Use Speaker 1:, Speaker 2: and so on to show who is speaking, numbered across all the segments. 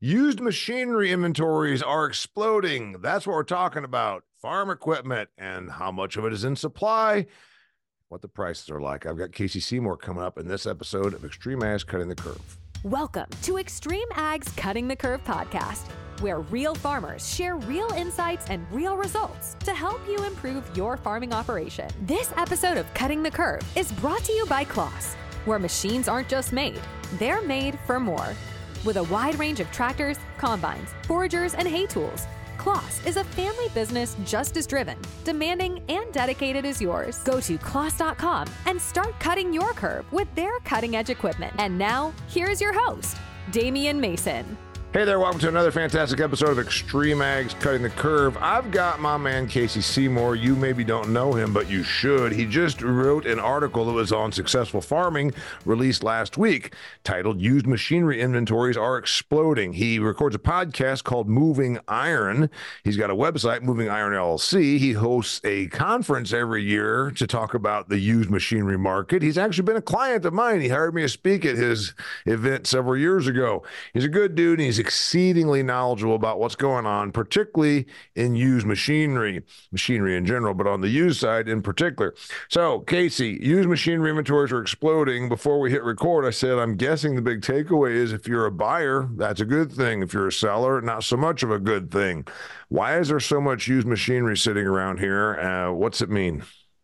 Speaker 1: Used machinery inventories are exploding. That's what we're talking about. Farm equipment and how much of it is in supply, what the prices are like. I've got Casey Seymour coming up in this episode of Extreme Ag's Cutting the Curve.
Speaker 2: Welcome to Extreme Ag's Cutting the Curve podcast, where real farmers share real insights and real results to help you improve your farming operation. This episode of Cutting the Curve is brought to you by Claas, where machines aren't just made, they're made for more. With a wide range of tractors, combines, foragers, and hay tools, Claas is a family business just as driven, demanding, and dedicated as yours. Go to claas.com and start cutting your curve with their cutting-edge equipment. And now, here's your host, Damian Mason.
Speaker 1: Hey there, welcome to another fantastic episode of Extreme Ag's Cutting the Curve. I've got my man Casey Seymour. You maybe don't know him, but you should. He just wrote an article that was on successful farming released last week titled Used Machinery Inventories Are Exploding. He records a podcast called Moving Iron. He's got a website, Moving Iron LLC. He hosts a conference every year to talk about the used machinery market. He's actually been a client of mine. He hired me to speak at his event several years ago. He's a good dude, and he's exceedingly knowledgeable about what's going on, particularly in used machinery in general, but on the used side in particular. So, Casey, used machinery inventories are exploding. Before we hit record, I said, I'm guessing the big takeaway is if you're a buyer, that's a good thing. If you're a seller, not so much of a good thing. Why is there so much used machinery sitting around here? What's it mean?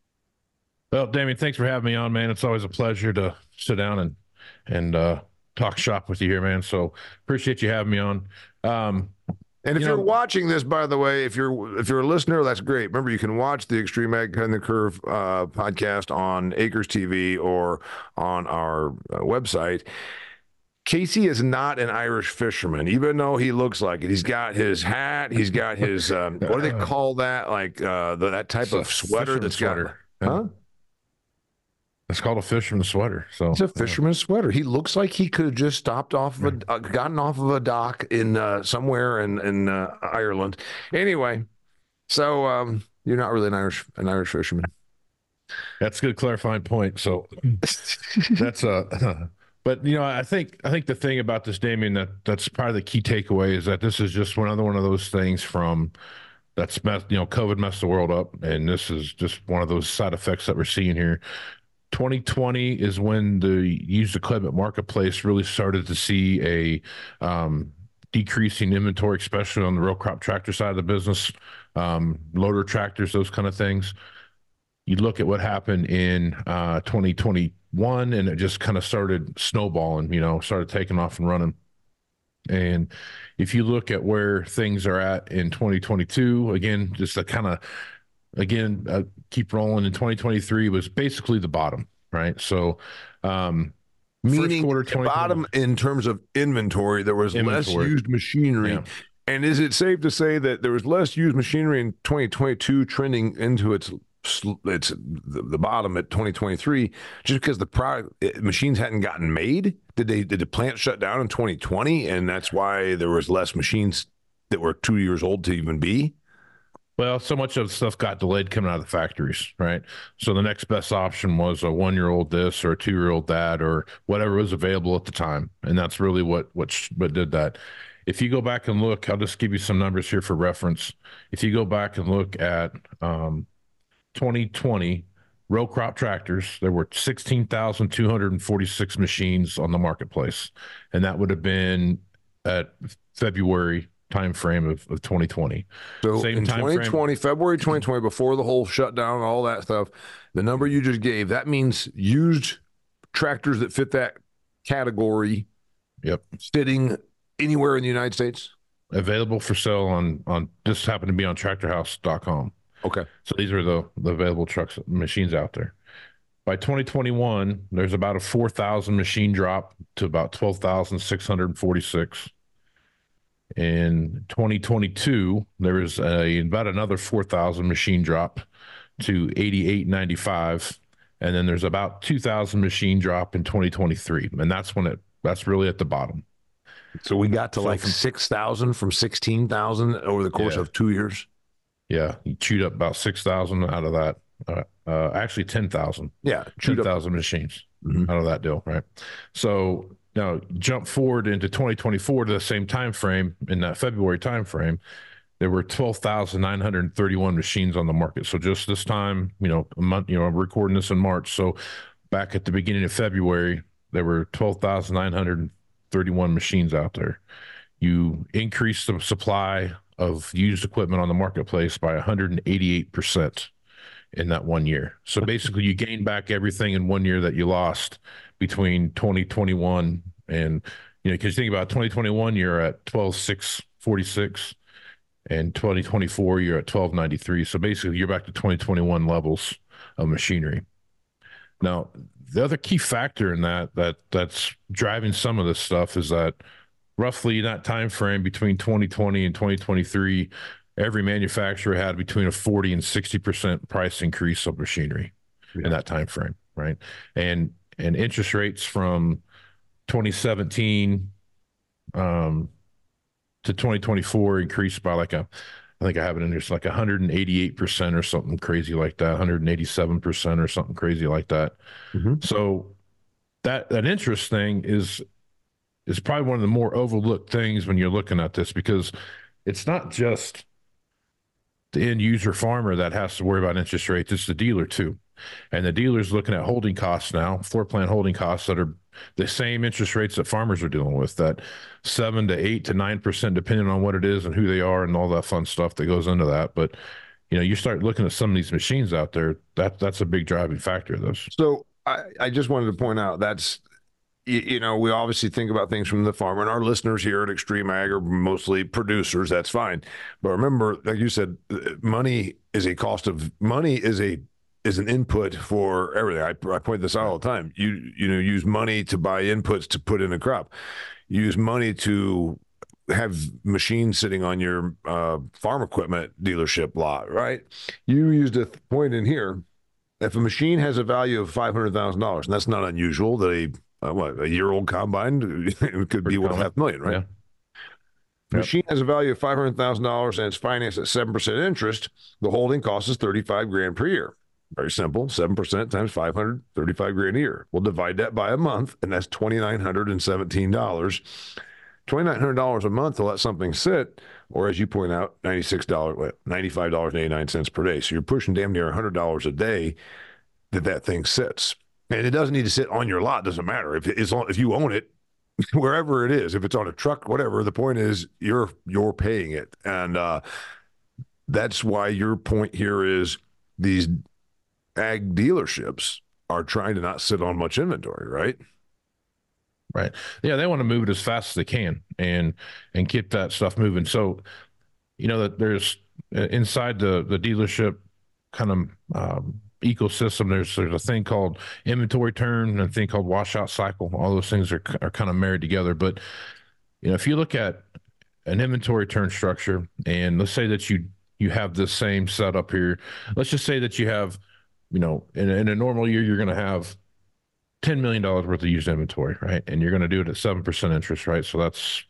Speaker 3: Well, Damien, thanks for having me on, man. It's always a pleasure to sit down and talk shop with you here, man. So appreciate you having me on.
Speaker 1: And if you're watching this, by the way, if you're a listener, that's great. Remember, you can watch the Extreme Ag Cutting the Curve podcast on Acres TV or on our website. Casey is not an Irish fisherman, even though he looks like it. He's got his hat. He's got his, what do they call that? Like that type of sweater that's
Speaker 3: sweater.
Speaker 1: Huh?
Speaker 3: It's called a fisherman's sweater. So
Speaker 1: it's a fisherman's sweater. He looks like he could have just stopped off of gotten off of a dock in somewhere in Ireland. Anyway, so you're not really an Irish fisherman.
Speaker 3: That's a good clarifying point. So that's but I think the thing about this, Damien, that's probably the key takeaway is that this is just another one of those things from that's messed, COVID messed the world up, and this is just one of those side effects that we're seeing here. 2020 is when the used equipment marketplace really started to see a decreasing inventory, especially on the row crop tractor side of the business, loader tractors, those kind of things. You look at what happened in 2021, and it just kind of started snowballing, started taking off and running. And if you look at where things are at in 2022, again, just to kind of keep rolling. In 2023 was basically the bottom, right? So,
Speaker 1: meaning the bottom in terms of inventory, there was less used machinery. Yeah. And is it safe to say that there was less used machinery in 2022 trending into its the bottom at 2023 just because the machines hadn't gotten made? Did the plant shut down in 2020 and that's why there was less machines that were 2 years old to even be?
Speaker 3: Well, so much of the stuff got delayed coming out of the factories, right? So the next best option was a 1-year-old this or a 2-year-old that or whatever was available at the time. And that's really what did that. If you go back and look, I'll just give you some numbers here for reference. If you go back and look at 2020 row crop tractors, there were 16,246 machines on the marketplace. And that would have been at February timeframe of 2020.
Speaker 1: So in 2020, February 2020, before the whole shutdown and all that stuff, the number you just gave, that means used tractors that fit that category.
Speaker 3: Yep.
Speaker 1: Sitting anywhere in the United States?
Speaker 3: Available for sale on just happened to be on tractorhouse.com.
Speaker 1: Okay.
Speaker 3: So these are the available machines out there. By 2021, there's about a 4,000 machine drop to about 12,646. In 2022, there was about another 4,000 machine drop to 8,895, and then there's about 2,000 machine drop in 2023, and that's really at the bottom.
Speaker 1: So we got to 6,000 from 16,000 over the course of 2 years.
Speaker 3: Yeah, you chewed up about 6,000 out of that. Actually 10,000.
Speaker 1: Yeah,
Speaker 3: 10,000 machines out of that deal, right? So Now jump forward into 2024 to the same time frame. In that February time frame, there were 12,931 machines on the market. So just this time, a month, I'm recording this in March. So back at the beginning of February, there were 12,931 machines out there. You increase the supply of used equipment on the marketplace by 188% in that 1 year. So basically, you gain back everything in 1 year that you lost between 2021 and, because you think about 2021, you're at 12,646, and 2024, you're at 1293. So basically, you're back to 2021 levels of machinery. Now, the other key factor in that's driving some of this stuff is that roughly in that time frame between 2020 and 2023, every manufacturer had between a 40 and 60% price increase of machinery in that time frame, right? And interest rates from 2017 to 2024 increased by I think I have it in there, like 188% or something crazy like that, 187% or something crazy like that. So that interest thing is probably one of the more overlooked things when you're looking at this, because it's not just the end user farmer that has to worry about interest rates, it's the dealer too. And the dealer's looking at holding costs now, floor plan holding costs that are the same interest rates that farmers are dealing with, that 7 to 8 to 9%, depending on what it is and who they are and all that fun stuff that goes into that. But, you start looking at some of these machines out there, that's a big driving factor of those.
Speaker 1: So I just wanted to point out we obviously think about things from the farmer, and our listeners here at Extreme Ag are mostly producers. That's fine. But remember, like you said, money is an input for everything. I point this out all the time. You use money to buy inputs to put in a crop. You use money to have machines sitting on your farm equipment dealership lot, right? You used a point in here. If a machine has a value of $500,000, and that's not unusual, that a year-old combine it could be $500,000, right? Yeah. Machine has a value of $500,000 and it's financed at 7% interest. The holding cost is $35,000 per year. Very simple. 7% times 500, $35,000 a year. We'll divide that by a month, and that's $2,917. $2,900 a month to let something sit, or as you point out, $95.89 per day. So you're pushing damn near $100 a day that thing sits. And it doesn't need to sit on your lot. Doesn't matter if you own it, wherever it is. If it's on a truck, whatever. The point is you're paying it, and that's why your point here is these ag dealerships are trying to not sit on much inventory, right?
Speaker 3: Right. Yeah, they want to move it as fast as they can and get that stuff moving. So, that there's inside the dealership kind of ecosystem, there's a thing called inventory turn and a thing called washout cycle. All those things are kind of married together. But if you look at an inventory turn structure, and let's say that you have this same setup here. Let's just say that you have, in a normal year, you're going to have $10 million worth of used inventory, right? And you're going to do it at 7% interest, right? So that's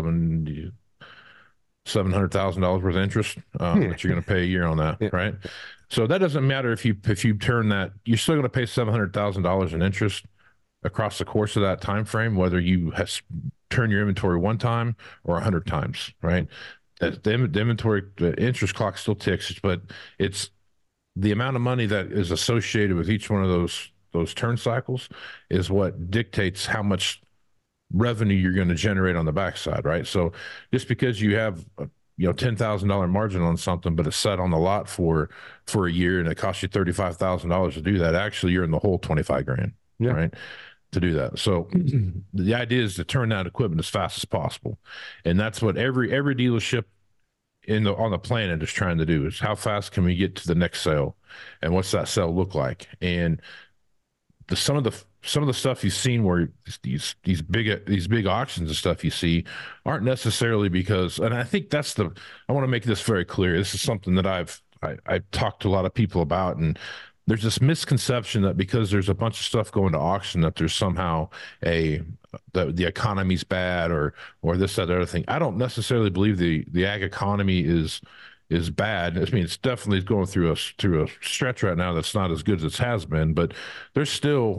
Speaker 3: $700,000 worth of interest that you're going to pay a year on that, right? So that doesn't matter if you turn that, you're still going to pay $700,000 in interest across the course of that time frame, whether you turn your inventory one time or 100 times, right? The interest clock still ticks, but it's the amount of money that is associated with each one of those turn cycles is what dictates how much revenue you're going to generate on the backside, right? So just because you have $10,000 margin on something, but it's set on the lot for a year and it costs you $35,000 to do that, actually you're in the whole $25,000, right? To do that. So the idea is to turn that equipment as fast as possible, and that's what every dealership on the planet is trying to do, is how fast can we get to the next sale, and what's that sale look like? And some of the stuff you've seen where these big auctions and stuff you see aren't necessarily because, and I think I want to make this very clear. This is something that I've talked to a lot of people about, and there's this misconception that because there's a bunch of stuff going to auction that there's somehow the economy's bad or this, that, other thing. I don't necessarily believe the ag economy is bad. I mean, it's definitely going through a stretch right now that's not as good as it has been, but there's still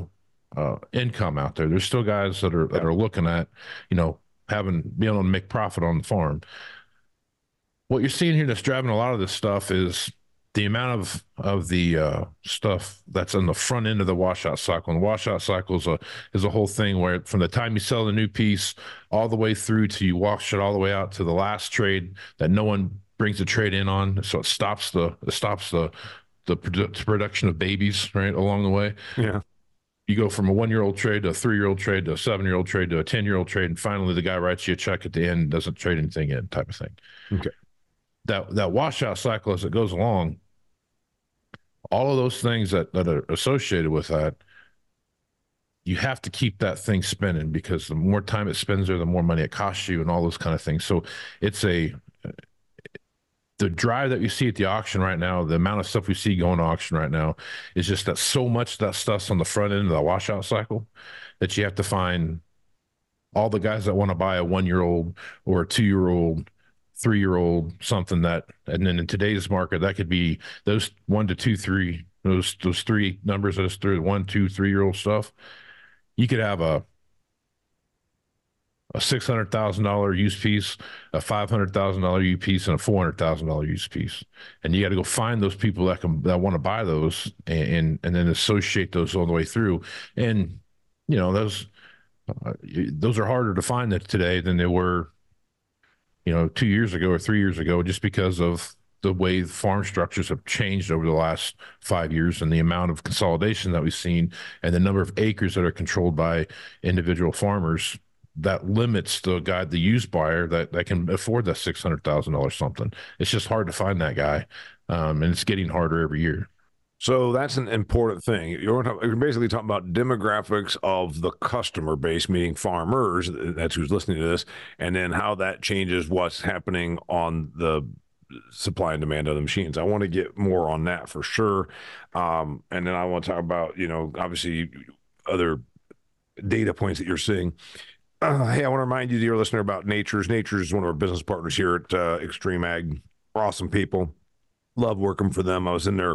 Speaker 3: income out there. There's still guys that are looking at, being able to make profit on the farm. What you're seeing here that's driving a lot of this stuff is the amount of the stuff that's on the front end of the washout cycle. And the washout cycle is a whole thing where from the time you sell the new piece all the way through to you wash it all the way out to the last trade that no one brings the trade in on. So it stops the production of babies right along the way.
Speaker 1: Yeah.
Speaker 3: You go from a 1-year-old trade to a 3-year-old trade to a 7-year-old trade to a 10-year-old trade, and finally the guy writes you a check at the end and doesn't trade anything in, type of thing.
Speaker 1: Okay.
Speaker 3: That washout cycle as it goes along, all of those things that are associated with that, you have to keep that thing spinning, because the more time it spends there, the more money it costs you and all those kind of things. So it's the drive that you see at the auction right now, the amount of stuff we see going to auction right now is just that so much of that stuff's on the front end of the washout cycle that you have to find all the guys that want to buy a 1-year-old or a 2-year-old, 3-year-old, something that, and then in today's market, that could be those 1 to 2, 3, those three numbers that is through 1, 2, 3-year-old stuff. You could have a $600,000 used piece, a $500,000 used piece, and a $400,000 used piece, and you got to go find those people that want to buy those and then associate those all the way through. And those are harder to find today than they were 2 years ago or 3 years ago, just because of the way farm structures have changed over the last 5 years and the amount of consolidation that we've seen and the number of acres that are controlled by individual farmers. That limits the used buyer that can afford that $600,000 something. It's just hard to find that guy, and it's getting harder every year.
Speaker 1: So that's an important thing. You're basically talking about demographics of the customer base, meaning farmers. That's who's listening to this, and then how that changes what's happening on the supply and demand of the machines. I want to get more on that for sure, and then I want to talk about obviously other data points that you're seeing. Hey, I want to remind you, dear listener, about Nature's. Nature's is one of our business partners here at Extreme Ag. Awesome people. Love working for them. I was in their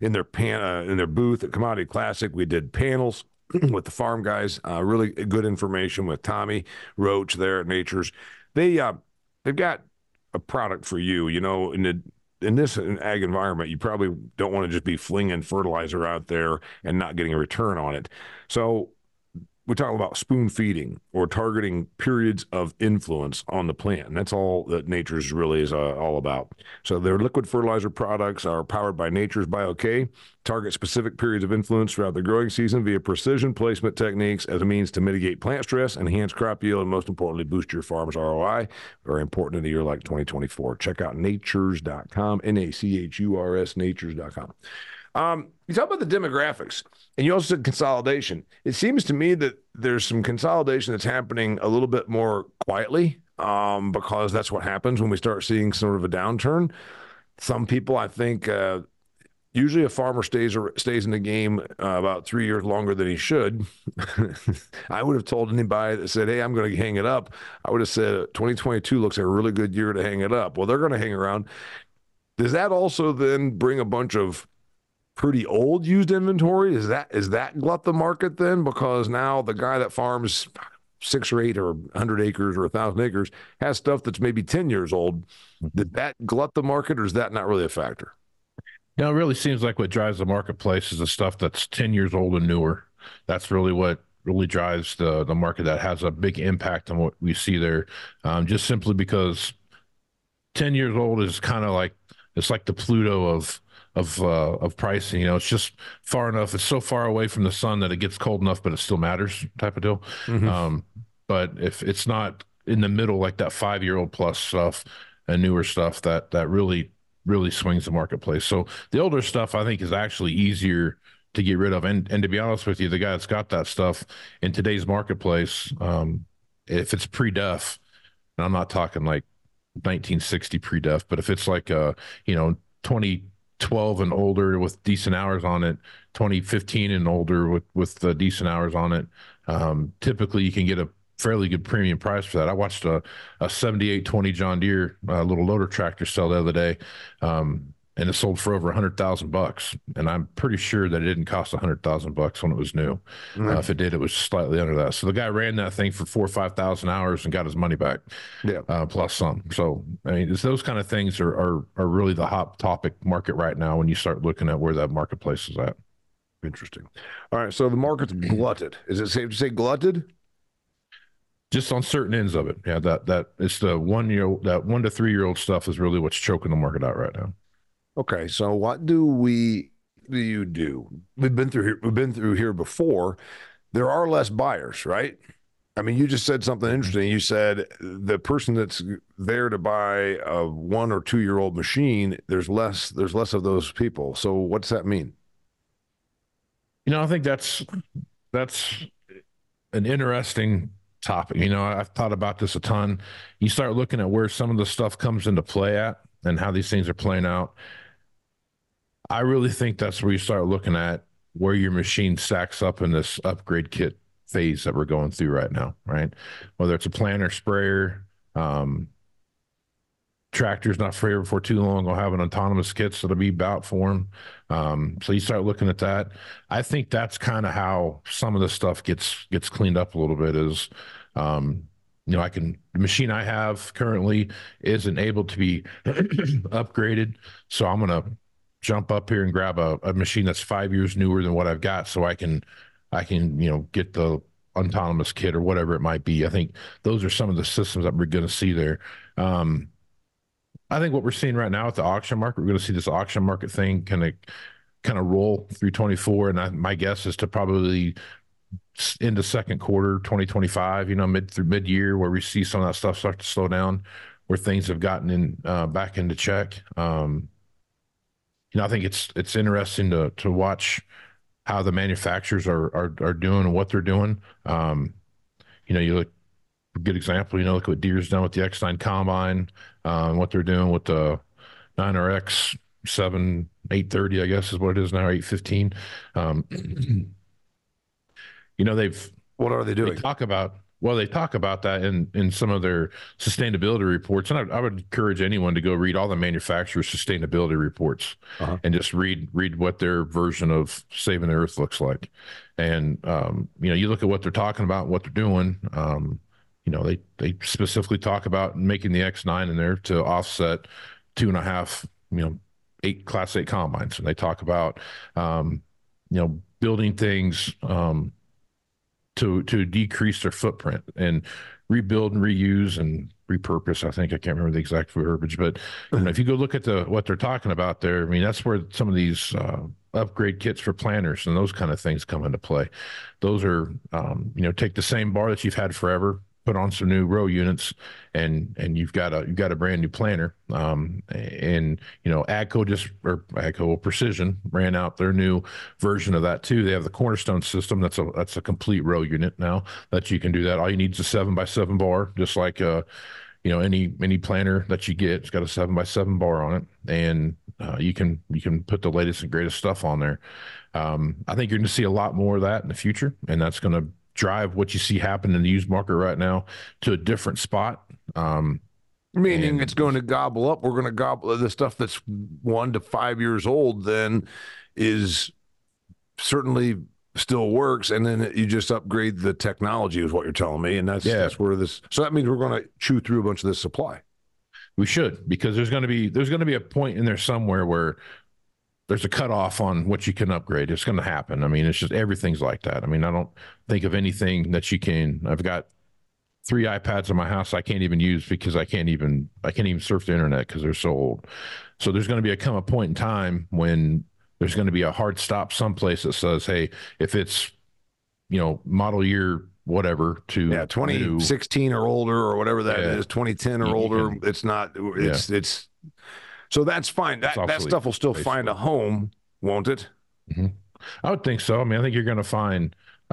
Speaker 1: booth at Commodity Classic. We did panels with the farm guys. Really good information with Tommy Roach there at Nature's. They've got a product for you. In this ag environment, you probably don't want to just be flinging fertilizer out there and not getting a return on it. So we're talking about spoon feeding or targeting periods of influence on the plant. And that's all that Nature's really is all about. So their liquid fertilizer products are powered by Nature's Bio-K, target specific periods of influence throughout the growing season via precision placement techniques as a means to mitigate plant stress, enhance crop yield, and most importantly, boost your farm's ROI. Very important in a year like 2024. Check out natures.com, Nachurs, natures.com. You talk about the demographics, and you also said consolidation. It seems to me that there's some consolidation that's happening a little bit more quietly, because that's what happens when we start seeing sort of a downturn. Some people, I think, usually a farmer stays in the game about 3 years longer than he should. I would have told anybody that said, hey, I'm going to hang it up, I would have said 2022 looks like a really good year to hang it up. Well, they're going to hang around. Does that also then bring a bunch of pretty old used inventory? Is that glut the market then? Because now the guy that farms 6 or 8 or 100 acres or 1,000 acres has stuff that's maybe 10 years old. Did that glut the market, or is that not really a factor?
Speaker 3: It really seems like what drives the marketplace is the stuff that's 10 years old and newer. That's really what really drives the market. That has a big impact on what we see there, just simply because 10 years old is kind of like, it's like the Pluto of pricing. It's just far enough. It's so far away from the sun that it gets cold enough, but it still matters, type of deal. Mm-hmm. But if it's not in the middle, like that 5-year-old plus stuff and newer stuff, that really swings the marketplace. So the older stuff, I think, is actually easier to get rid of. And to be honest with you, the guy that's got that stuff in today's marketplace, if it's pre-def, and I'm not talking like 1960 pre-def, but if it's like 2012 and older with decent hours on it, 2015 and older with decent hours on it, typically you can get a fairly good premium price for that. I watched a 7820 John Deere little loader tractor sell the other day. and it sold for over $100,000. And I'm pretty sure that it didn't cost $100,000 when it was new. If it did, it was slightly under that. So the guy ran that thing for 4,000 or 5,000 hours and got his money back, plus some. So I mean, it's those kind of things are really the hot topic market right now when you start looking at where that marketplace is at.
Speaker 1: Interesting. All right, so the market's glutted. Is it safe to say glutted?
Speaker 3: Just on certain ends of it, yeah. That it's the 1 year, that 1 to 3 year old stuff is really what's choking the market out right now.
Speaker 1: Okay, so what do you do? We've been through here before. There are less buyers, right? I mean, you just said something interesting. You said the person that's there to buy a 1 or 2 year old machine, there's less of those people. So what's that mean?
Speaker 3: I think that's an interesting topic. I've thought about this a ton. You start looking at where some of the stuff comes into play at and how these things are playing out. I really think that's where you start looking at where your machine stacks up in this upgrade kit phase that we're going through right now, right? Whether it's a planter, sprayer, tractor's not forever for too long. We'll have an autonomous kits that'll be about for them. So you start looking at that. I think that's kind of how some of the stuff gets cleaned up a little bit is, the machine I have currently isn't able to be upgraded. So I'm going to jump up here and grab a machine that's 5 years newer than what I've got so I can get the autonomous kit or whatever it might be. I think those are some of the systems that we're going to see there. I think what we're seeing right now at the auction market, we're going to see this auction market thing kind of roll through 24. And my guess is to probably into second quarter 2025, mid year, where we see some of that stuff start to slow down, where things have gotten back into check. I think it's interesting to watch how the manufacturers are doing and what they're doing. You look, a good example, look what Deere's done with the X9 combine, what they're doing with the 9RX 830, I guess is what it is now, 815.
Speaker 1: What are they doing?
Speaker 3: They talk about that in some of their sustainability reports. And I would encourage anyone to go read all the manufacturers' sustainability reports and just read what their version of saving the earth looks like. And, you look at what they're talking about, what they're doing. They specifically talk about making the X9 in there to offset 2.5, 8 Class 8 combines. And they talk about, building things, to decrease their footprint and rebuild and reuse and repurpose. I can't remember the exact verbiage, but if you go look at what they're talking about there, I mean, that's where some of these upgrade kits for planters and those kind of things come into play. Those are, take the same bar that you've had forever, put on some new row units, and you've got a brand new planter. AGCO Precision ran out their new version of that too. They have the Cornerstone system. That's a complete row unit now that you can do that. All you need is a 7x7 bar, just like any planter that you get. It's got a 7x7 bar on it, and you can put the latest and greatest stuff on there. I think you're going to see a lot more of that in the future, and that's going to drive what you see happen in the used market right now to a different spot.
Speaker 1: Meaning it's going to gobble up. We're going to gobble the stuff that's 1 to 5 years old. Then is certainly still works, and then you just upgrade the technology, is what you're telling me, and that's where this. So that means we're going to chew through a bunch of this supply.
Speaker 3: We should, because there's going to be a point in there somewhere where there's a cutoff on what you can upgrade. It's going to happen. I mean, it's just everything's like that. I mean, I don't think of anything that you can. I've got 3 iPads in my house I can't even use because I can't even surf the internet because they're so old. So there's going to come a point in time when there's going to be a hard stop someplace that says, hey, if it's model year whatever to
Speaker 1: 2016 or older or whatever that is, 2010 or older, it's not. It's. So that's fine. That stuff will still find a home, won't it?
Speaker 3: Mm-hmm. I would think so. I mean, I think you're going to find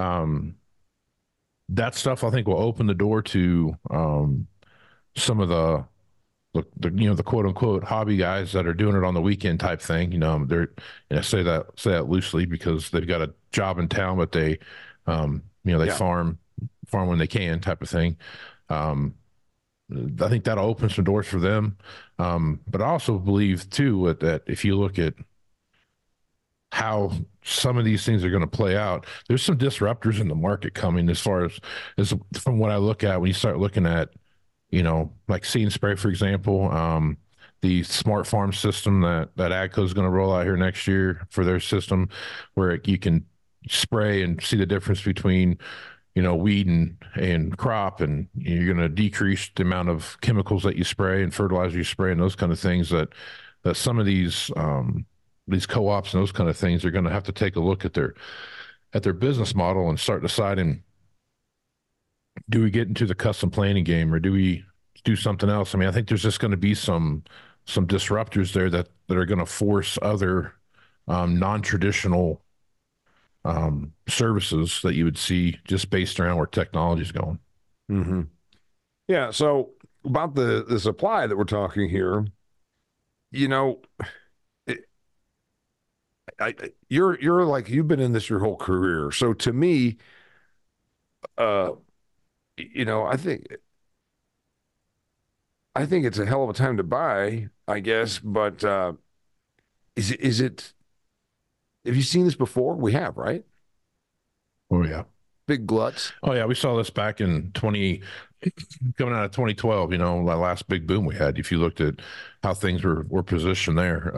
Speaker 3: that stuff. I think will open the door to some of the quote unquote hobby guys that are doing it on the weekend type thing. Say that loosely because they've got a job in town, but they farm when they can type of thing. I think that'll open some doors for them. But I also believe too that if you look at how some of these things are going to play out, there's some disruptors in the market coming as far as from what I look at when you start looking at, like See & Spray, for example, the smart farm system that AGCO is going to roll out here next year for their system, where you can spray and see the difference between, weed and crop, and you're going to decrease the amount of chemicals that you spray and fertilizer you spray and those kind of things that some of these co-ops and those kind of things are going to have to take a look at their business model and start deciding, do we get into the custom planning game or do we do something else? I mean, I think there's just going to be some disruptors there that are going to force other non-traditional services that you would see just based around where technology is going.
Speaker 1: Mm-hmm. Yeah. So about the supply that we're talking here, you're like, you've been in this your whole career. So to me, I think it's a hell of a time to buy, I guess. But is it? Have you seen this before? We have, right?
Speaker 3: Oh yeah,
Speaker 1: big gluts.
Speaker 3: Oh yeah, we saw this back in coming out of 2012. The last big boom we had. If you looked at how things were positioned there,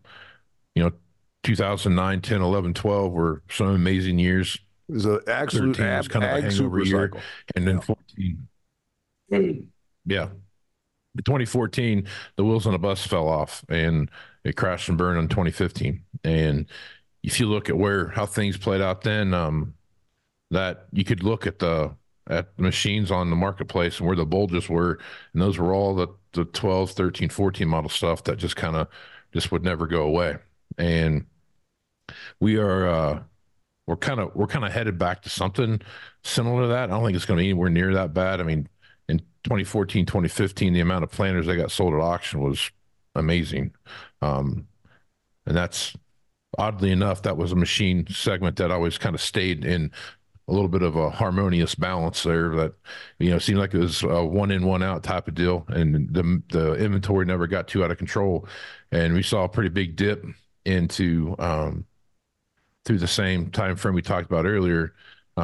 Speaker 3: 2009, 10, 11, 12 were some amazing years.
Speaker 1: It was an absolute
Speaker 3: was kind of a hangover year,
Speaker 1: cycle.
Speaker 3: And then 14. Yeah. In 2014, the wheels on the bus fell off and it crashed and burned in 2015. And if you look at how things played out then, that you could look at the machines on the marketplace and where the bulges were, and those were all the 12, 13, 14 model stuff that just would never go away. And we're kind of headed back to something similar to that. I don't think it's going to be anywhere near that bad. I mean, in 2014, 2015, the amount of planters that got sold at auction was amazing. And that's, oddly enough, that was a machine segment that always kind of stayed in a little bit of a harmonious balance there, that, seemed like it was a one in, one out type of deal. And the inventory never got too out of control. And we saw a pretty big dip into, through the same time frame we talked about earlier.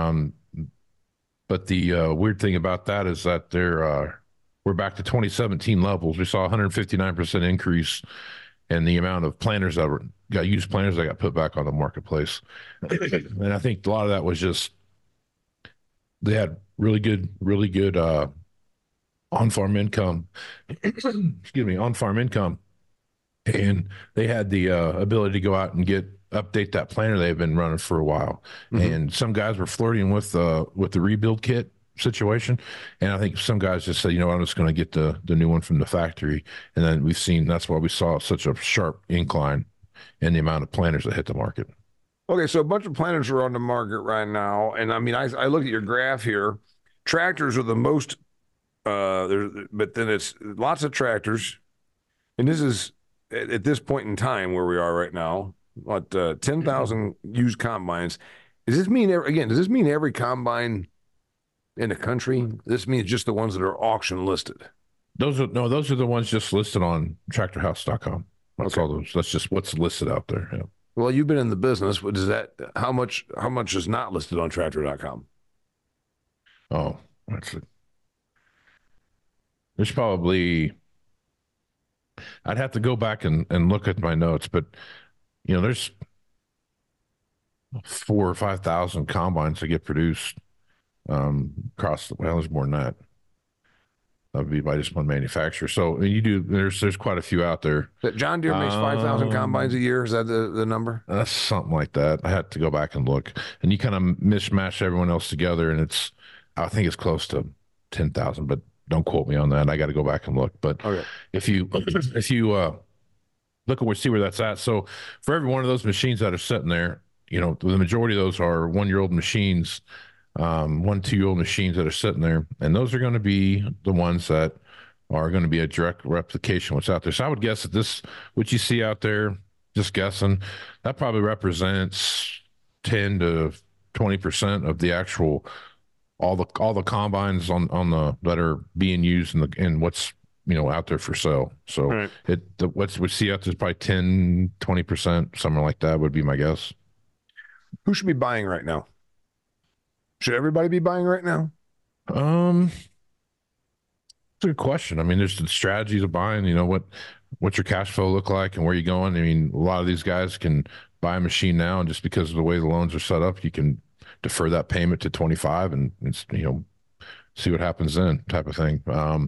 Speaker 3: But the weird thing about that is that we're back to 2017 levels. We saw 159% increase in the amount of planters that used planters that got put back on the marketplace. And I think a lot of that was just, they had really good on-farm income, on-farm income. And they had the ability to go out and update that planter they've been running for a while. Mm-hmm. And some guys were flirting with the rebuild kit situation. And I think some guys just said, I'm just going to get the new one from the factory. And then that's why we saw such a sharp incline in the amount of planters that hit the market.
Speaker 1: Okay, so a bunch of planters are on the market right now. And I mean, I look at your graph here. Tractors are the most, but then it's lots of tractors. And this is at this point in time where we are right now, 10,000 used combines. Does this mean every combine in the country? This means just the ones that are auction listed.
Speaker 3: Those are the ones just listed on tractorhouse.com. That's okay. All those. That's just what's listed out there. Yeah.
Speaker 1: Well, you've been in the business. What is that? How much is not listed on tractor.com?
Speaker 3: Oh, that's it. There's probably, I'd have to go back and look at my notes, but there's 4,000 or 5,000 combines that get produced across. Well, there's more than that. That would be by just one manufacturer. So there's quite a few out there.
Speaker 1: That John Deere makes 5,000 combines a year. Is that the number?
Speaker 3: That's something like that. I had to go back and look, and you kind of mishmash everyone else together, and I think it's close to 10,000, but don't quote me on that. I got to go back and look. But okay. if you look see where that's at. So for every one of those machines that are sitting there, the majority of those are 1-year-old machines, 1-2-year-old machines that are sitting there. And those are going to be the ones that are going to be a direct replication of what's out there. So I would guess that what you see out there, just guessing, that probably represents 10 to 20% of the actual all the combines on the that are being used in what's out there for sale. So
Speaker 1: Right.
Speaker 3: What's we see out there's probably 10-20%, something like that would be my guess.
Speaker 1: Who should be buying right now? Should everybody be buying right now?
Speaker 3: It's a good question. I mean, there's the strategies of buying. What's your cash flow look like and where you going? I mean, a lot of these guys can buy a machine now, and just because of the way the loans are set up, you can defer that payment to 25 and see what happens then, type of thing.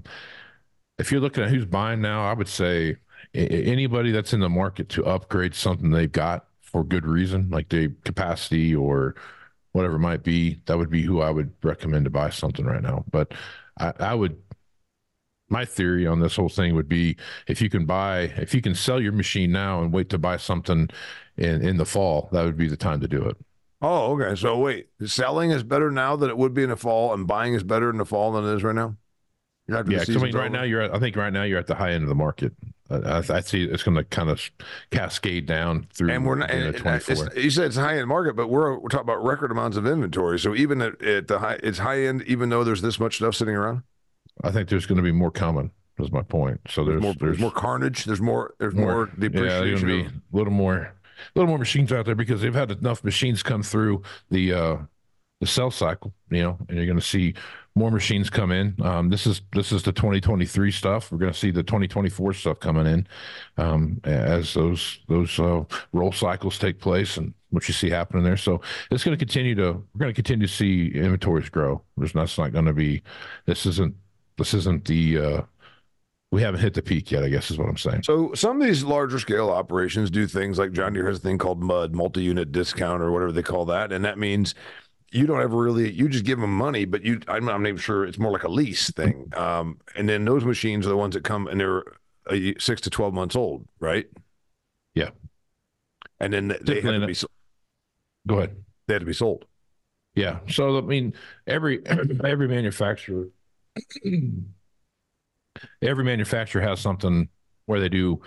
Speaker 3: If you're looking at who's buying now, I would say anybody that's in the market to upgrade something they've got for good reason, like the capacity or whatever it might be, that would be who I would recommend to buy something right now. But I would, my theory on this whole thing would be if you can sell your machine now and wait to buy something in the fall, that would be the time to do it.
Speaker 1: Oh, okay. So wait, selling is better now than it would be in the fall, and buying is better in the fall than it is right now?
Speaker 3: Yeah, because I mean, I think right now you're at the high end of the market. I see it's going to kind of cascade down through.
Speaker 1: And we're not. And you said it's a high end market, but we're talking about record amounts of inventory. So even at the high, it's high end, even though there's this much stuff sitting around.
Speaker 3: I think there's going to be more coming. Is my point. So there's
Speaker 1: more carnage. There's more depreciation.
Speaker 3: Yeah, there's going to be a little more machines out there because they've had enough machines come through the sell cycle, and you're going to see more machines come in. This is the 2023 stuff. We're going to see the 2024 stuff coming in as those roll cycles take place and what you see happening there. So it's going to continue we're going to continue to see inventories grow. That's not going to be. This isn't the. We haven't hit the peak yet, I guess is what I'm saying.
Speaker 1: So some of these larger scale operations do things like John Deere has a thing called MUD, multi-unit discount, or whatever they call that, and that means you don't ever you just give them money, but I'm not even sure, it's more like a lease thing. And then those machines are the ones that come and they're 6 to 12 months old, right?
Speaker 3: Yeah.
Speaker 1: And then they have to be sold.
Speaker 3: Go ahead.
Speaker 1: They have to be sold.
Speaker 3: Yeah. So, I mean, every manufacturer, has something where they do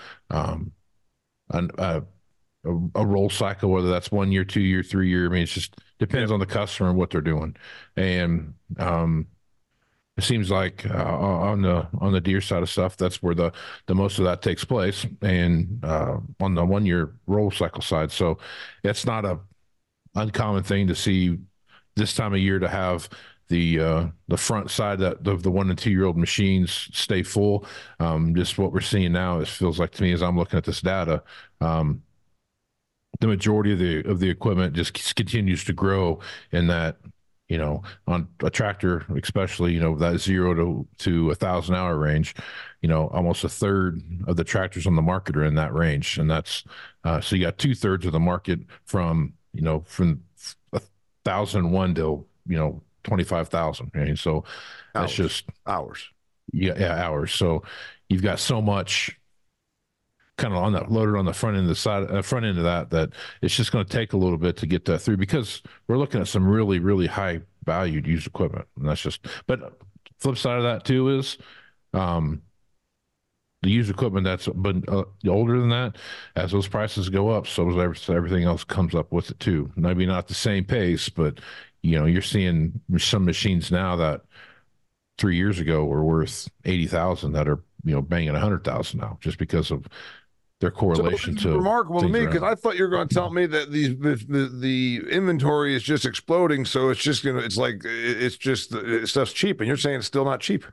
Speaker 3: a roll cycle, whether that's 1 year, 2 year, 3 year. I mean, it just depends on the customer and what they're doing. And it seems like on the Deere side of stuff, that's where the most of that takes place, and on the 1 year roll cycle side. So it's not a uncommon thing to see this time of year to have the front side of the 1 and 2 year old machines stay full. Just what we're seeing now, it feels like to me as I'm looking at this data. The majority of the equipment just continues to grow in that, on a tractor, especially, that 0 to 1,000 hour range, almost a third of the tractors on the market are in that range. And that's, so you got 2/3 of the market from 1,001 to, 25,000. Right? So that's just
Speaker 1: hours.
Speaker 3: Yeah, hours. So you've got so much kind of loaded on the front end of that it's just going to take a little bit to get that through, because we're looking at some really, really high valued used equipment. And that's just, but flip side of that too is, the used equipment that's been older than that, as those prices go up, so everything else comes up with it too. Maybe not the same pace, but you're seeing some machines now that 3 years ago were worth 80,000 that are banging 100,000 now, just because of their correlation to
Speaker 1: remarkable to me, because I thought you were going to tell me that the inventory is just exploding, so it's just stuff's cheap, and you're saying it's still not cheap.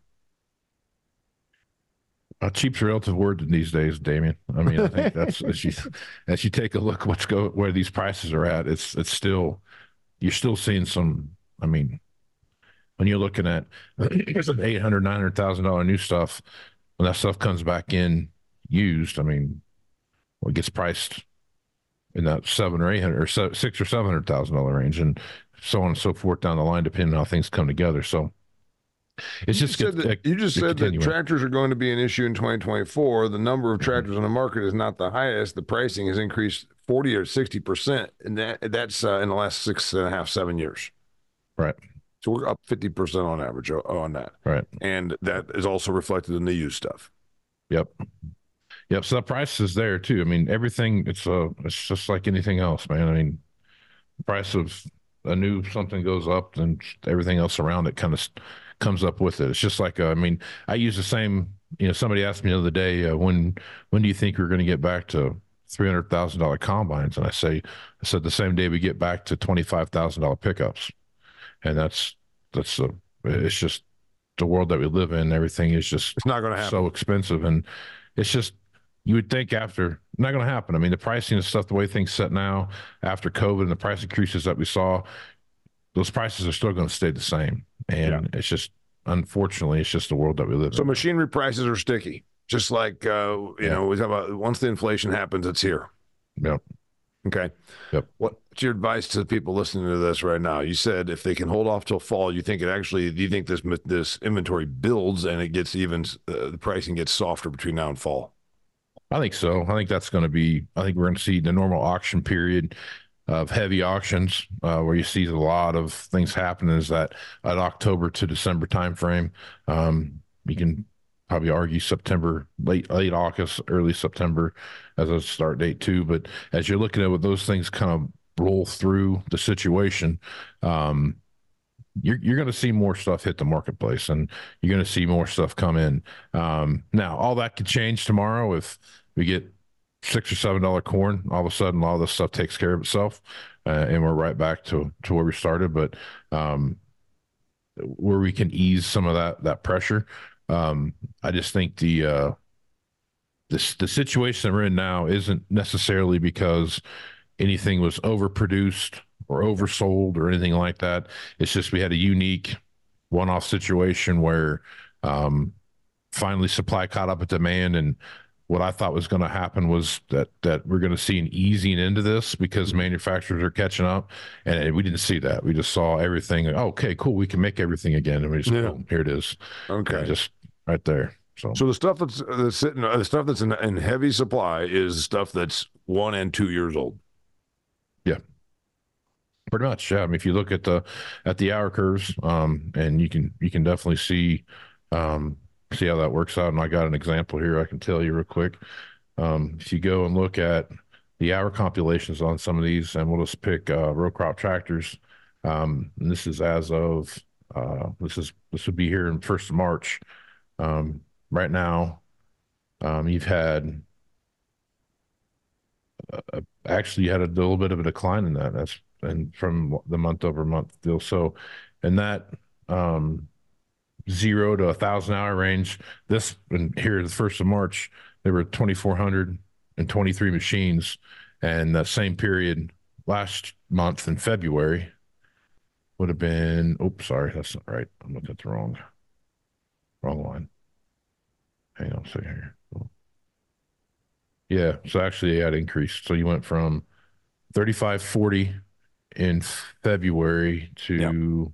Speaker 3: Cheap's a relative word these days, Damien. I mean, I think that's as you take a look where these prices are at, it's still, you're still seeing some. I mean, when you're looking at $800,000, $900,000 new stuff, when that stuff comes back in used, I mean, it gets priced in that $700,000 or $800,000 or $600,000 or $700,000 range, and so on and so forth down the line, depending on how things come together. So it's you said
Speaker 1: that tractors are going to be an issue in 2024. The number of tractors on the market is not the highest. The pricing has increased 40 or 60%, and that's in the last 6.5, 7 years.
Speaker 3: Right.
Speaker 1: So we're up 50% on average on that.
Speaker 3: Right.
Speaker 1: And that is also reflected in the used stuff.
Speaker 3: Yep. So the price is there too. I mean, everything, it's just like anything else, man. I mean, the price of a new something goes up, then everything else around it kind of comes up with it. It's just like, I mean, I use the same, somebody asked me the other day, when do you think we're going to get back to $300,000 combines? And I said the same day we get back to $25,000 pickups. And it's just the world that we live in. Everything is just,
Speaker 1: it's not going to happen.
Speaker 3: So expensive. And it's just, you would think after, not going to happen. I mean, the pricing and stuff, the way things set now after COVID and the price increases that we saw, those prices are still going to stay the same. And It's just, unfortunately, it's just the world that we live in.
Speaker 1: So machinery prices are sticky, just like, we talk about once the inflation happens, it's here.
Speaker 3: Yep.
Speaker 1: Okay.
Speaker 3: Yep.
Speaker 1: What's your advice to the people listening to this right now? You said if they can hold off till fall, do you think this inventory builds and it gets even, the pricing gets softer between now and fall?
Speaker 3: I think so. I think we're going to see the normal auction period of heavy auctions, where you see a lot of things happen is that at October to December timeframe. You can probably argue September, late August, early September as a start date too. But as you're looking at what those things kind of roll through the situation, you're going to see more stuff hit the marketplace, and you're going to see more stuff come in. Now, all that could change tomorrow if we get $6 or $7 corn. All of a sudden, all this stuff takes care of itself, and we're right back to where we started. But where we can ease some of that pressure, I just think the situation that we're in now isn't necessarily because anything was overproduced or oversold or anything like that. It's just we had a unique one-off situation where finally supply caught up with demand, and what I thought was going to happen was that we're going to see an easing into this because manufacturers are catching up, and we didn't see that. We just saw everything. Oh, okay, cool. We can make everything again, and we just boom, here it is.
Speaker 1: Okay,
Speaker 3: just right there. So
Speaker 1: the stuff that's sitting, the stuff that's in heavy supply is stuff that's 1 and 2 years old.
Speaker 3: Yeah, pretty much. Yeah, I mean, if you look at the hour curves, and you can definitely see how that works out. And I got an example here I can tell you real quick. If you go and look at the hour compilations on some of these, and we'll just pick row crop tractors. And this is as of this would be here in 1st of March. Right now, you've had actually you had a little bit of a decline in that. That's and from the month over month deal. So, and that 0 to 1,000 hour range. This and here the 1st of March, there were 2,423 machines, and that same period last month in February would have been. Oops, sorry, that's not right. I'm looking at the wrong line. Hang on a second here. Yeah, so actually it had increased. So you went from 3,540 in February to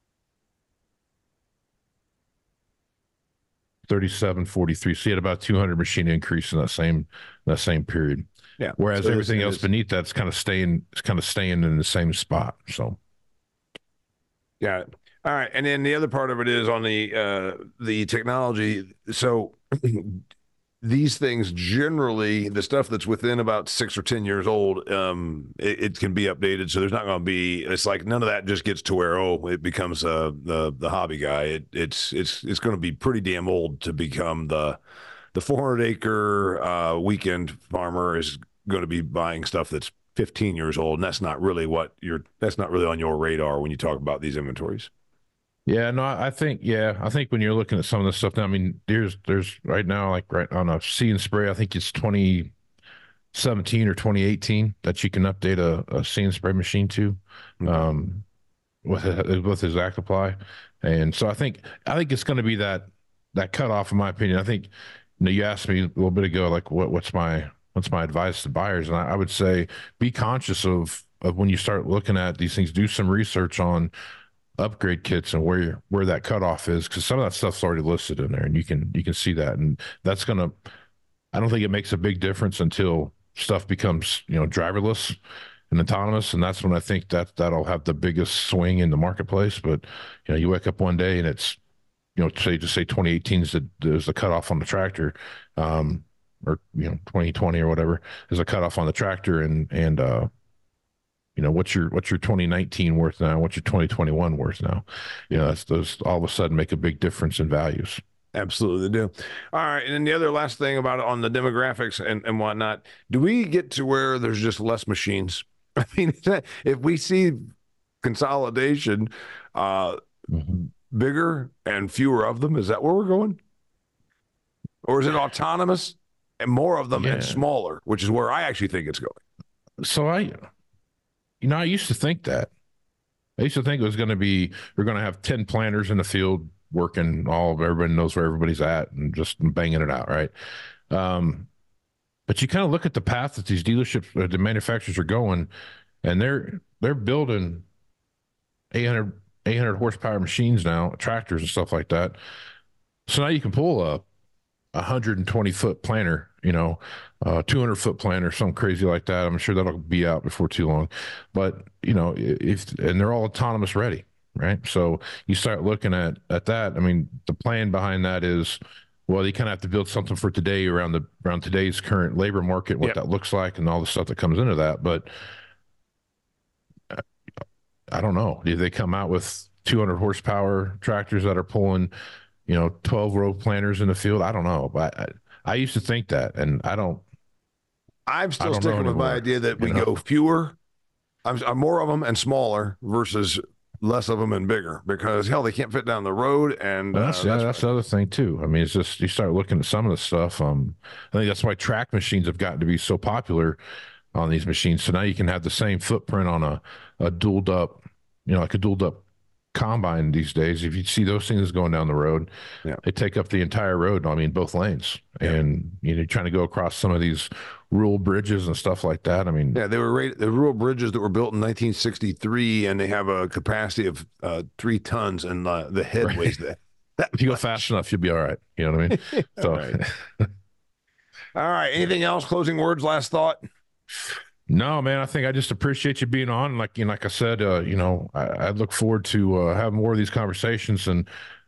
Speaker 3: 3,743. So you had about 200 machine increase in that same period.
Speaker 1: Yeah.
Speaker 3: Whereas everything else beneath that's kind of staying in the same spot. So.
Speaker 1: Yeah. All right. And then the other part of it is on the technology. So these things generally, the stuff that's within about 6 or 10 years old, it can be updated. So there's not going to be, it's like none of that just gets to where, it becomes the hobby guy. It's going to be pretty damn old to become the 400 acre weekend farmer is going to be buying stuff that's 15 years old. And that's not really on your radar when you talk about these inventories.
Speaker 3: Yeah, no, I think when you're looking at some of this stuff now, I mean, there's right now, like right on a See and Spray, I think it's 2017 or 2018 that you can update a See and Spray machine to, with his Actiply. And so I think it's going to be that cutoff, in my opinion. I think, you asked me a little bit ago, like what's my advice to buyers? And I would say be conscious of when you start looking at these things, do some research on upgrade kits and where that cutoff is, because some of that stuff's already listed in there, and you can see that, and that's gonna. I don't think it makes a big difference until stuff becomes driverless and autonomous, and that's when I think that'll have the biggest swing in the marketplace. But you wake up one day and it's say 2018 is the cutoff on the tractor, or 2020 or whatever is a cutoff on the tractor, and what's your 2019 worth now? What's your 2021 worth now? That's those all of a sudden make a big difference in values.
Speaker 1: Absolutely do. All right. And then the other last thing about it on the demographics and whatnot, do we get to where there's just less machines? I mean, if we see consolidation, bigger and fewer of them, is that where we're going? Or is it autonomous and more of them and smaller, which is where I actually think it's going?
Speaker 3: So I used to think that. I used to think it was going to be, we're going to have 10 planters in the field working everybody knows where everybody's at and just banging it out, right? But you kind of look at the path that these dealerships, the manufacturers are going, and they're building 800 horsepower machines now, tractors and stuff like that. So now you can pull a 120-foot planter, 200-foot planter, something crazy like that. I'm sure that'll be out before too long. But, and they're all autonomous ready, right? So you start looking at that. I mean, the plan behind that is, well, you kind of have to build something for today around today's current labor market, what that looks like and all the stuff that comes into that. But I don't know. Do they come out with 200 horsepower tractors that are pulling 12-row planters in the field? I don't know. But I used to think that, and
Speaker 1: I'm still sticking with my idea that we go fewer, more of them and smaller versus less of them and bigger, because hell, they can't fit down the road. And
Speaker 3: that's the other thing too. I mean, it's just, you start looking at some of the stuff. I think that's why track machines have gotten to be so popular on these machines. So now you can have the same footprint on a dualed up, like a dualed up combine these days. If you see those things going down the road, they take up the entire road. I mean, both lanes, and you're trying to go across some of these rural bridges and stuff like that. I mean,
Speaker 1: they were rated, the rural bridges that were built in 1963, and they have a capacity of 3 tons, and the head weighs that.
Speaker 3: If you go fast enough, you'll be all right. You know what I mean? So,
Speaker 1: all right. Anything else? Closing words? Last thought?
Speaker 3: No, man, I think I just appreciate you being on. Like I said, I look forward to having more of these conversations. And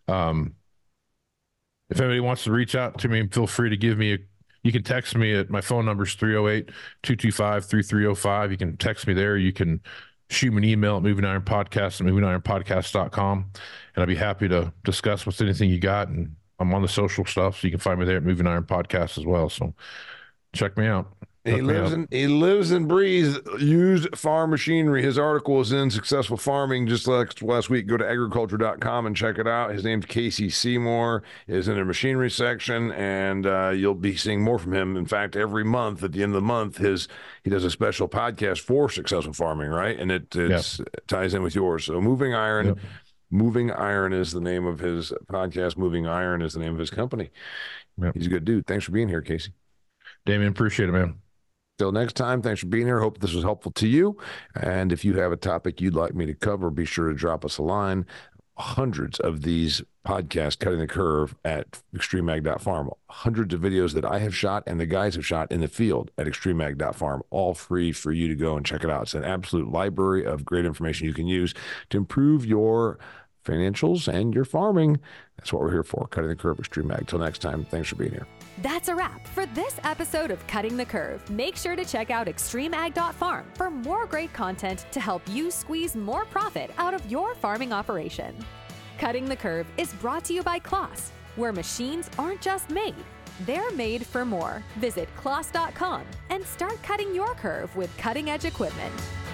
Speaker 3: if anybody wants to reach out to me, feel free to you can text me at my phone number is 308-225-3305. You can text me there. You can shoot me an email at Moving Iron Podcast at movingironpodcast.com. And I'd be happy to discuss with anything you got. And I'm on the social stuff, so you can find me there at Moving Iron Podcast as well. So check me out.
Speaker 1: He lives and breathes used farm machinery. His article is in Successful Farming just last week. Go to agriculture.com and check it out. His name's Casey Seymour, is in the machinery section, and you'll be seeing more from him. In fact, every month at the end of the month, he does a special podcast for Successful Farming, right? And it ties in with yours. So Moving Iron. Yep. Moving Iron is the name of his podcast. Moving Iron is the name of his company. Yep. He's a good dude. Thanks for being here, Casey.
Speaker 3: Damien, appreciate it, man.
Speaker 1: Till next time, thanks for being here. Hope this was helpful to you. And if you have a topic you'd like me to cover, be sure to drop us a line. Hundreds of these podcasts, Cutting the Curve, at extremeag.farm. Hundreds of videos that I have shot and the guys have shot in the field at extremeag.farm, all free for you to go and check it out. It's an absolute library of great information you can use to improve your financials and your farming. That's what we're here for, Cutting the Curve, Extreme Ag. Till next time, thanks for being here.
Speaker 2: That's a wrap for this episode of Cutting the Curve. Make sure to check out extremeag.farm for more great content to help you squeeze more profit out of your farming operation. Cutting the Curve is brought to you by Claas, where machines aren't just made, they're made for more. Visit claas.com and start cutting your curve with cutting-edge equipment.